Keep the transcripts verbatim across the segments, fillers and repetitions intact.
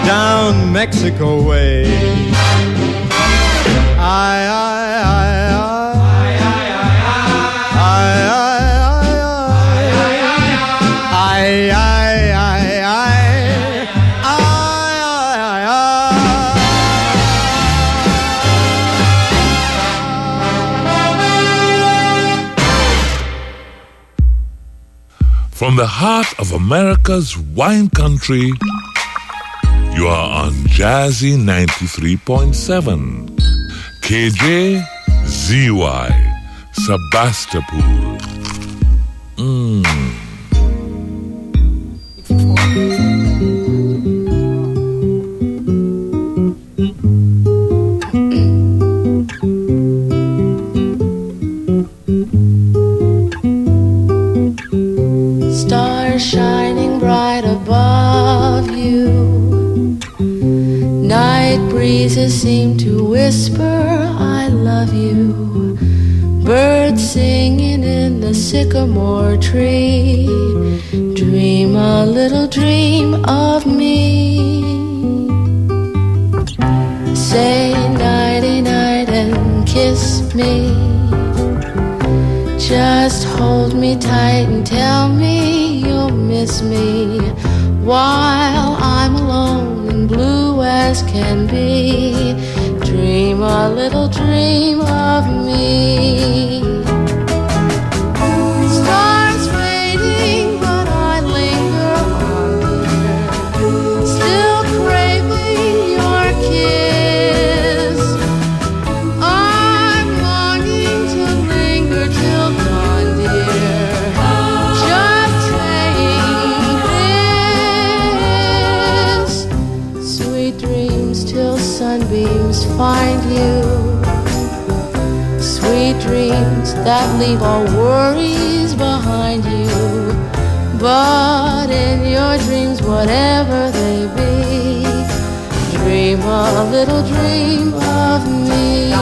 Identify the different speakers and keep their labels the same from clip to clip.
Speaker 1: down Mexico way. I, I, I, I, I, I, I,
Speaker 2: From the heart of America's wine country, you are on Jazzy ninety-three point seven. K J Z Y, Sebastopol. Mmm.
Speaker 3: Shining bright above you, night breezes seem to whisper I love you, birds singing in the sycamore tree, dream a little dream of me. Say nighty night and kiss me, just hold me tight and tell me you'll miss me while I'm alone and blue as can be. Dream a little dream of me. Stars fading, but I linger on, dear, still craving your kiss. I'm longing to linger till dawn, dear, just saying this. Sweet dreams till sunbeams find you, sweet dreams that leave all worries behind you. But in your dreams, whatever they be, dream a little dream of me.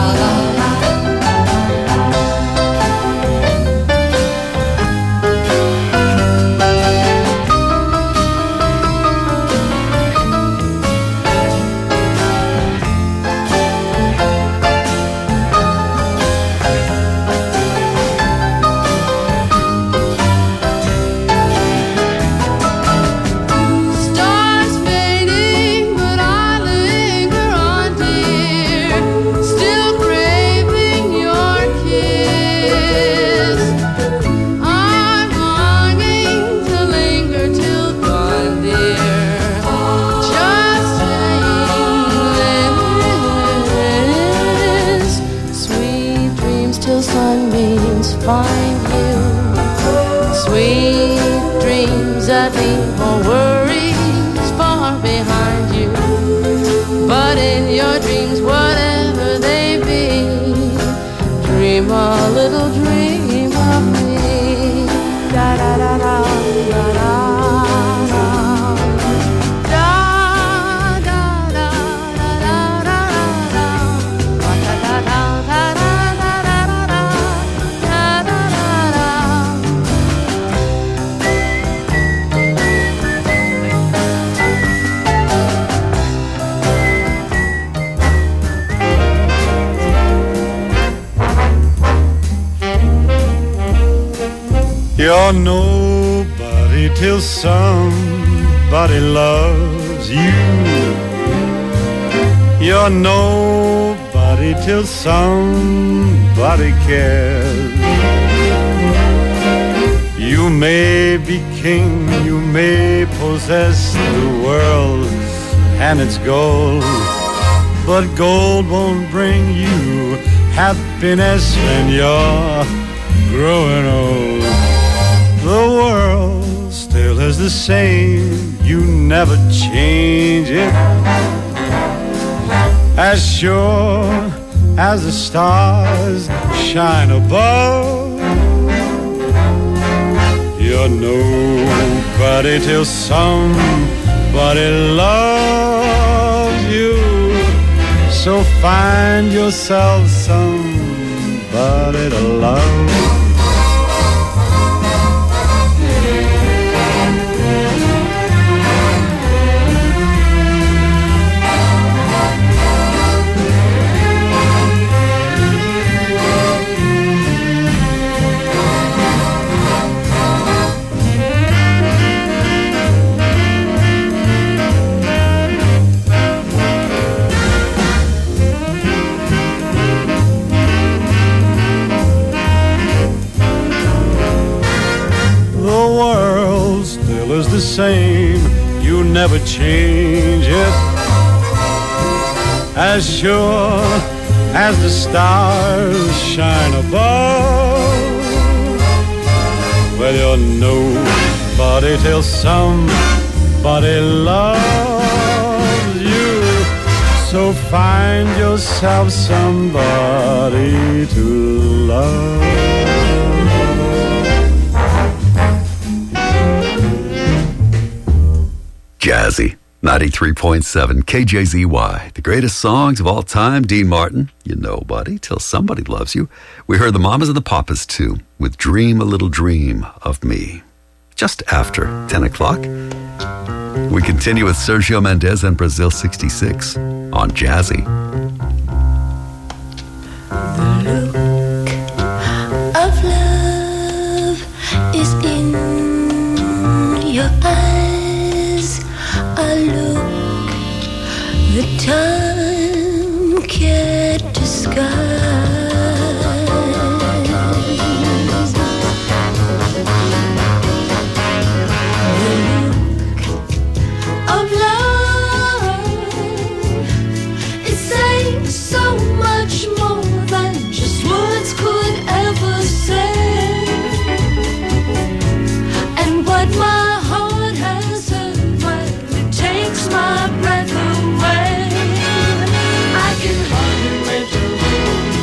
Speaker 3: Find you, sweet dreams that leave all worries far behind you. But in your dreams, whatever they be, dream a little dream of me. Da da da da da da.
Speaker 1: You're nobody till somebody loves you. You're nobody till somebody cares. You may be king, you may possess the world and its gold, but gold won't bring you happiness when you're growing old. The world still is the same, you never change it. As sure as the stars shine above, you're nobody till somebody loves you. So find yourself somebody to love. never change it. As sure as the stars shine above, well, you're nobody till somebody loves you. So find yourself somebody to love.
Speaker 4: Jazzy, ninety-three point seven K J Z Y. The greatest songs of all time. Dean Martin, You Nobody Till Somebody Loves You. We heard the Mamas and the Papas too, with Dream a Little Dream of Me. Just after ten o'clock, we continue with Sergio Mendes and Brazil sixty-six on Jazzy.
Speaker 5: The look of love is in your eyes. A look that time can't disguise. So much more than just words could ever say. And what my heart has heard, well, it takes my breath away. I can hardly wait to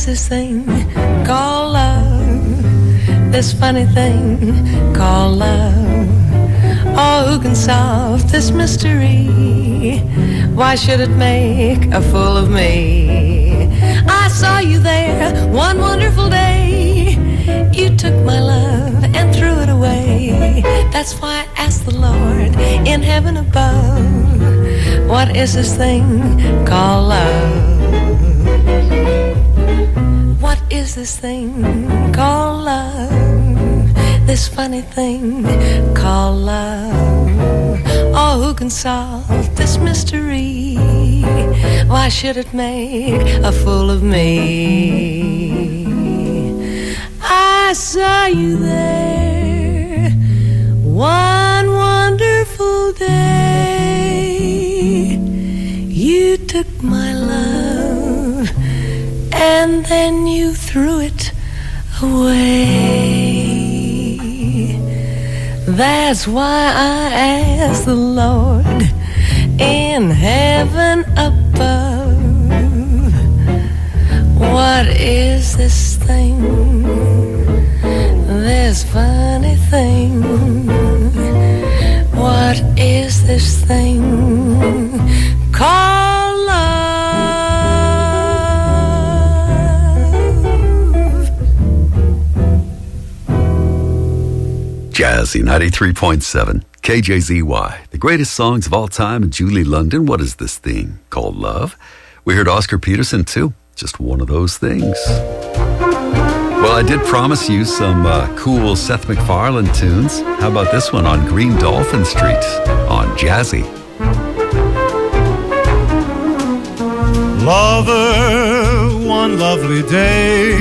Speaker 3: this thing called love? This funny thing called love. Oh, who can solve this mystery? Why should it make a fool of me? I saw you there one wonderful day. You took my love and threw it away. That's why I asked the Lord in heaven above, what is this thing called love? What is this thing called love? This funny thing called love. Oh, who can solve this mystery? Why should it make a fool of me? I saw you there one wonderful day. You took my love and then you threw it away. That's why I asked the Lord in heaven above, what is this thing, this funny thing? What is this thing called love?
Speaker 4: Jazzy ninety-three point seven, K J Z Y. The greatest songs of all time, and Julie London. What is this thing called love? We heard Oscar Peterson, too. Just one of those things. Well, I did promise you some uh, cool Seth MacFarlane tunes. How about this one on Green Dolphin Street on Jazzy?
Speaker 1: Lover, one lovely day,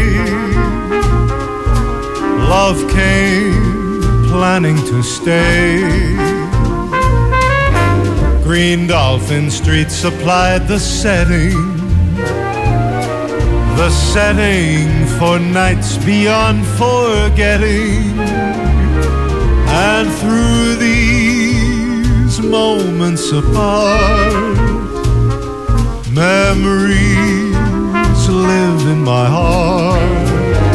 Speaker 1: love came planning to stay. Green Dolphin Street supplied the setting, the setting for nights beyond forgetting. And through these moments apart, memories live in my heart.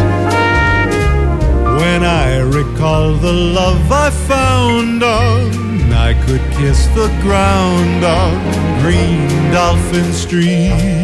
Speaker 1: When I recall the love I found on, I could kiss the ground on Green Dolphin Street.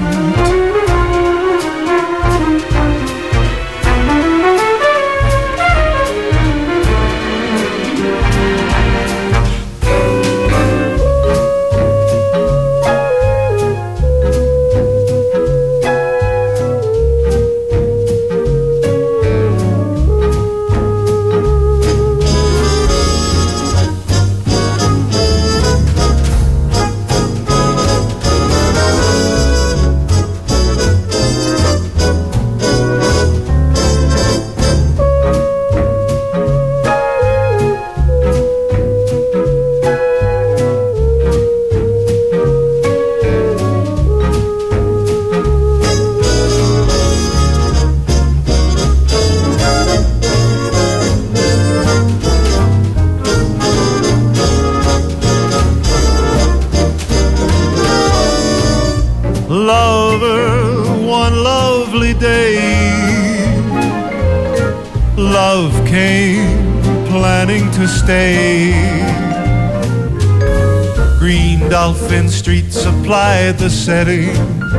Speaker 1: Dolphin Street supplied the setting,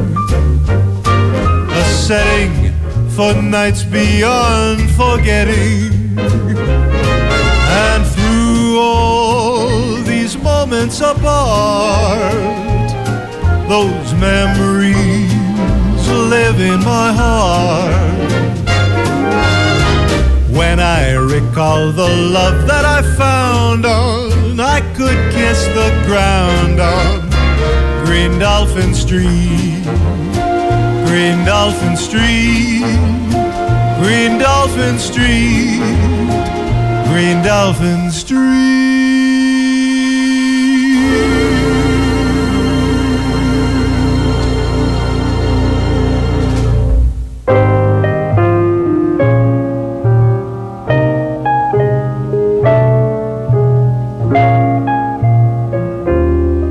Speaker 1: a setting for nights beyond forgetting. And through all these moments apart, those memories live in my heart. When I recall the love that I found on, I could kiss the ground on Green Dolphin Street. Green Dolphin Street, Green Dolphin Street, Green Dolphin Street.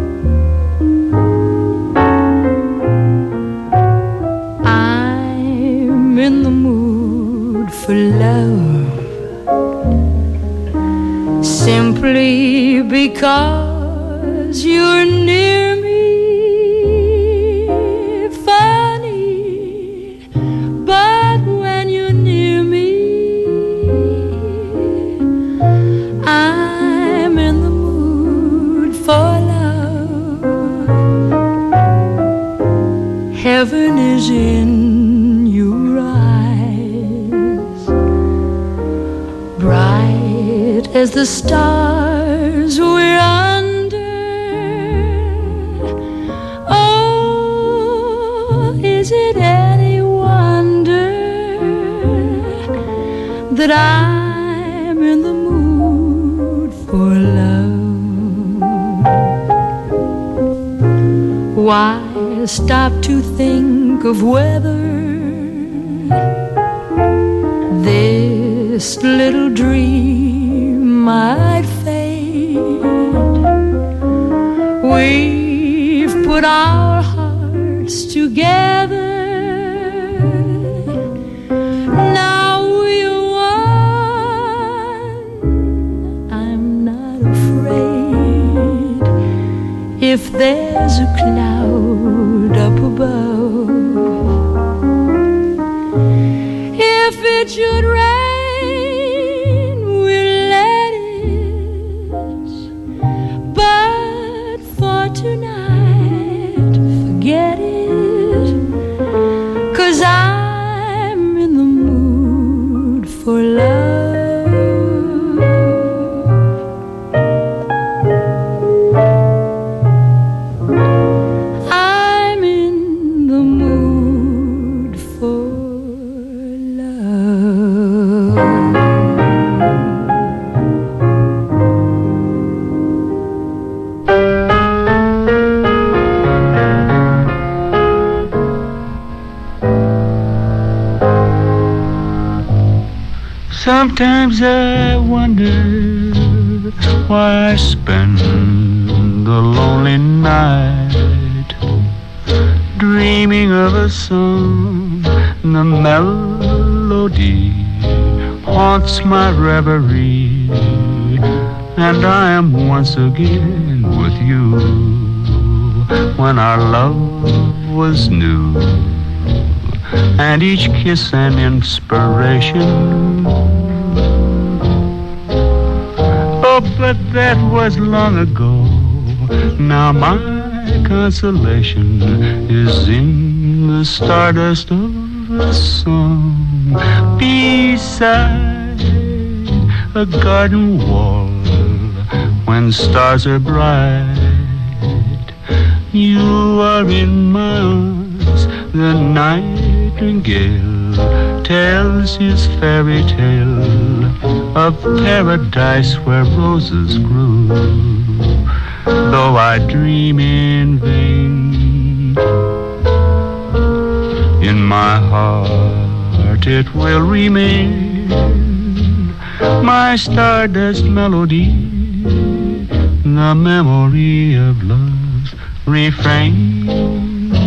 Speaker 3: I for love, simply because you're near me. Funny, but when you're near me, I'm in the mood for love. Heaven is in your eyes, bright as the stars we're under. Oh, is it any wonder that I'm in the mood for love? Why stop to think of whether this little dream might fade? We've put our hearts together. Now we're one. I'm not afraid if there's a cloud up above. If it should rain, we'll let it. But for tonight, forget it. 'Cause I'm in the mood for love. I'm in the mood for love.
Speaker 1: Sometimes I wonder why I spend the lonely night dreaming of a song. The melody haunts my reverie, and I am once again with you when our love was new, and each kiss an inspiration. Oh, but that was long ago. Now my consolation is in the stardust of a song beside a garden wall when stars are bright. You are in my arms, the nightingale tells his fairy tale of paradise where roses grew. Though I dream in vain, in my heart it will remain my stardust melody, the memory of love's refrain.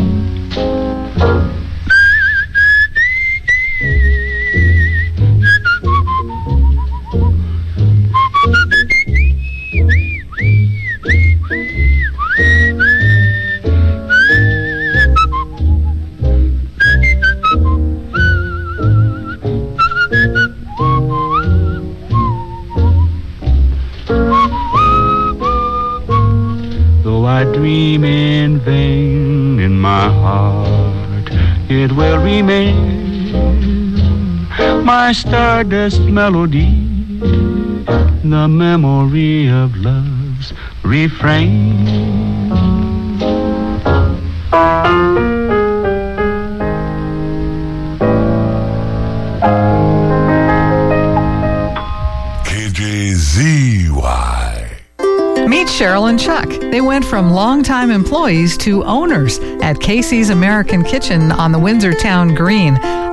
Speaker 1: I dream in vain, in my heart it will remain my stardust melody, the memory of love's refrain.
Speaker 2: K J Z Y.
Speaker 6: Meet Cheryl and Chuck. They went from longtime employees to owners at Casey's American Kitchen on the Windsor Town Green.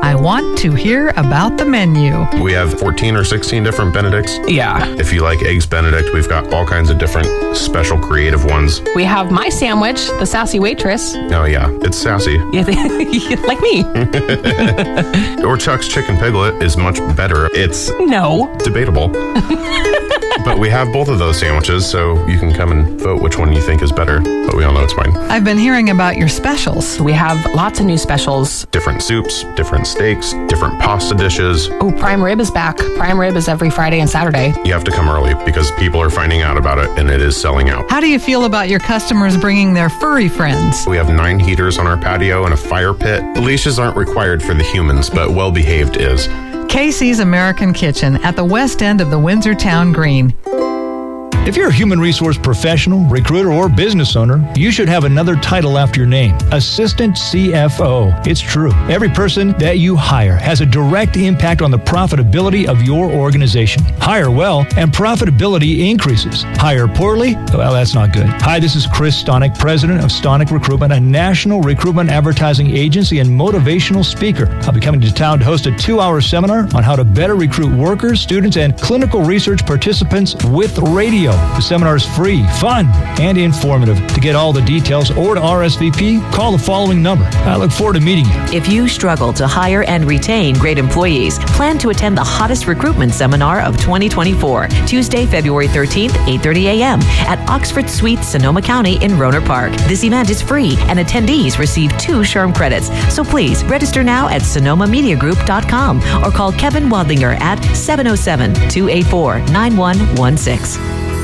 Speaker 6: I want to hear about the menu.
Speaker 7: We have fourteen or sixteen different Benedicts.
Speaker 8: Yeah.
Speaker 7: If you like Eggs Benedict, we've got all kinds of different special creative ones.
Speaker 8: We have my sandwich, the Sassy Waitress.
Speaker 7: Oh, yeah. It's sassy.
Speaker 8: Yeah, like me.
Speaker 7: Or Chuck's Chicken Piglet is much better. It's
Speaker 8: No.
Speaker 7: debatable. But we have both of those sandwiches, so you can come and vote which one you think is better. But we all know it's mine.
Speaker 6: I've been hearing about your specials.
Speaker 8: We have lots of new specials.
Speaker 7: Different soups, different steaks, different pasta dishes.
Speaker 8: Oh, Prime Rib is back. Prime Rib is every Friday and Saturday.
Speaker 7: You have to come early because people are finding out about it and it is selling out.
Speaker 6: How do you feel about your customers bringing their furry friends?
Speaker 7: We have nine heaters on our patio and a fire pit. Leashes aren't required for the humans, but well-behaved is.
Speaker 6: Casey's American Kitchen at the west end of the Windsor Town Green.
Speaker 9: If you're a human resource professional, recruiter, or business owner, you should have another title after your name, Assistant C F O. It's true. Every person that you hire has a direct impact on the profitability of your organization. Hire well, and profitability increases. Hire poorly? Well, that's not good. Hi, this is Chris Stonick, president of Stonick Recruitment, a national recruitment advertising agency and motivational speaker. I'll be coming to town to host a two-hour seminar on how to better recruit workers, students, and clinical research participants with radio. The seminar is free, fun, and informative. To get all the details or to R S V P, call the following number. I look forward to meeting you.
Speaker 10: If you struggle to hire and retain great employees, plan to attend the hottest recruitment seminar of twenty twenty-four, Tuesday, February thirteenth, eight thirty a.m. at Oxford Suite, Sonoma County in Rohnert Park. This event is free, and attendees receive two SHRM credits. So please register now at sonoma media group dot com or call Kevin Wadlinger at seven oh seven, two eight four, nine one one six.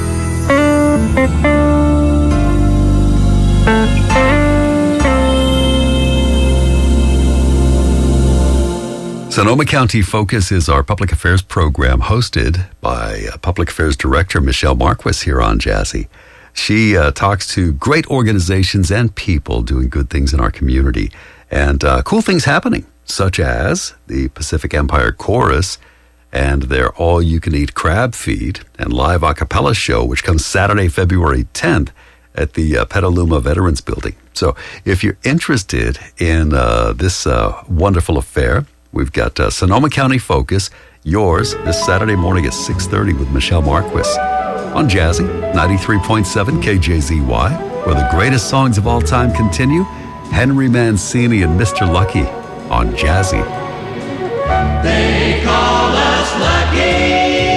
Speaker 4: Sonoma County Focus is our public affairs program hosted by uh, Public Affairs Director Michelle Marquis here on Jazzy. She uh, talks to great organizations and people doing good things in our community and uh, cool things happening, such as the Pacific Empire Chorus and their all-you-can-eat crab feed and live a cappella show, which comes Saturday, February tenth at the uh, Petaluma Veterans Building. So if you're interested in uh, this uh, wonderful affair, we've got uh, Sonoma County Focus, yours, this Saturday morning at six thirty with Michelle Marquis on Jazzy, ninety-three point seven K J Z Y, where the greatest songs of all time continue. Henry Mancini and Mister Lucky on Jazzy.
Speaker 5: They call us lucky,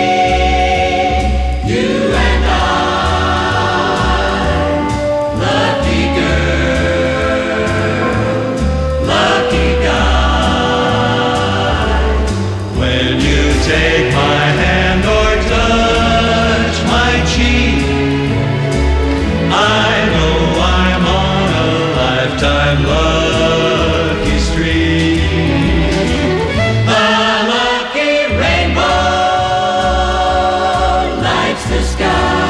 Speaker 5: you and I. Lucky girl, lucky guy. When you take my hand or touch my cheek, I know I'm on a lifetime lucky streak. The sky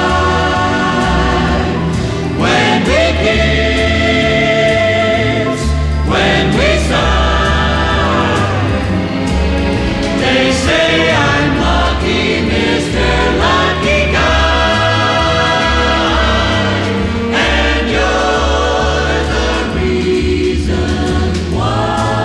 Speaker 5: when we kiss, when we sigh. They say I'm lucky, Mister Lucky Guy, and you're the reason why.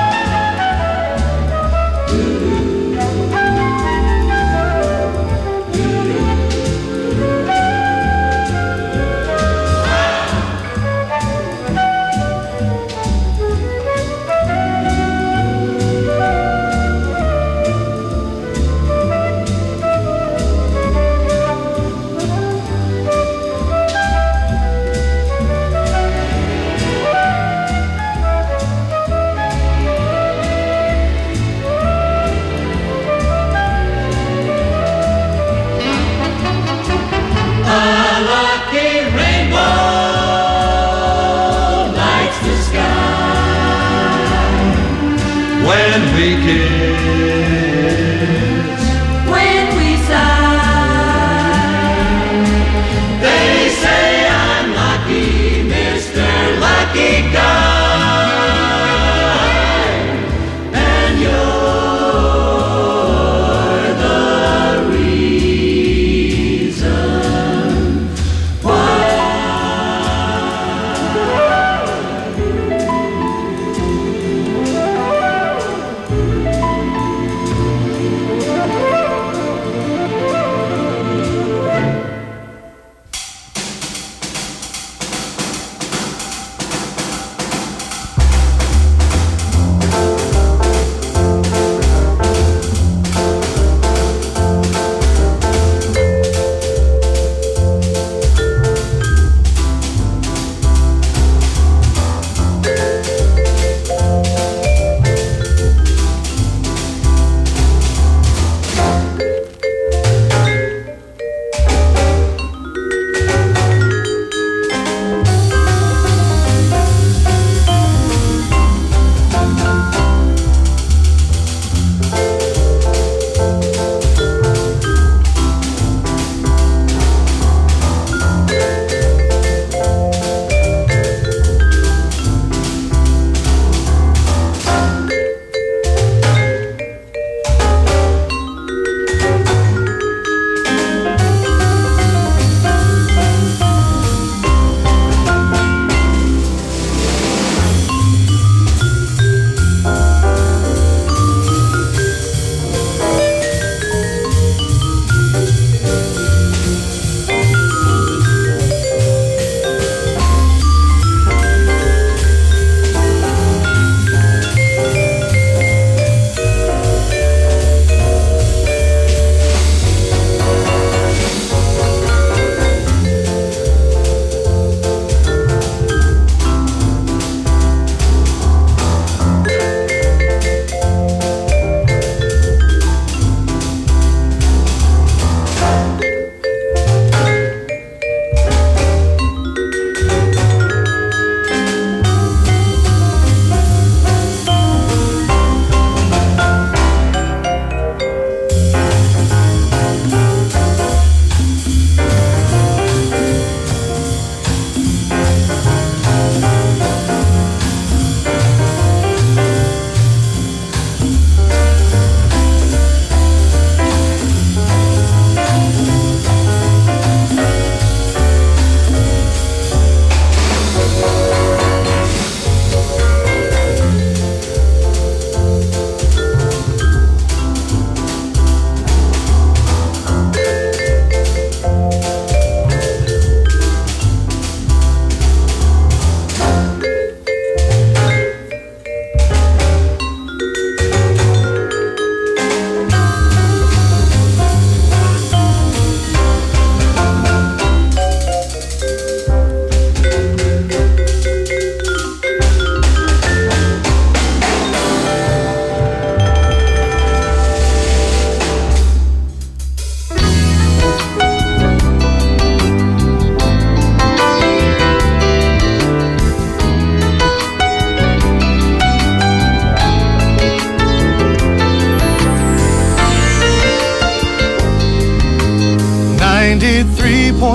Speaker 5: When we kiss, when we sigh, they say I'm lucky, Mister Lucky Guy, and you're the reason why.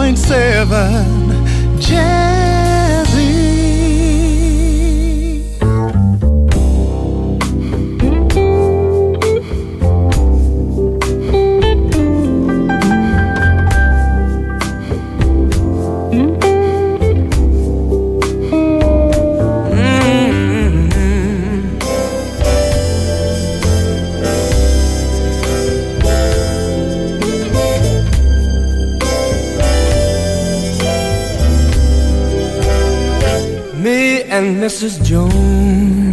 Speaker 11: point seven Jazzy. And Missus Jones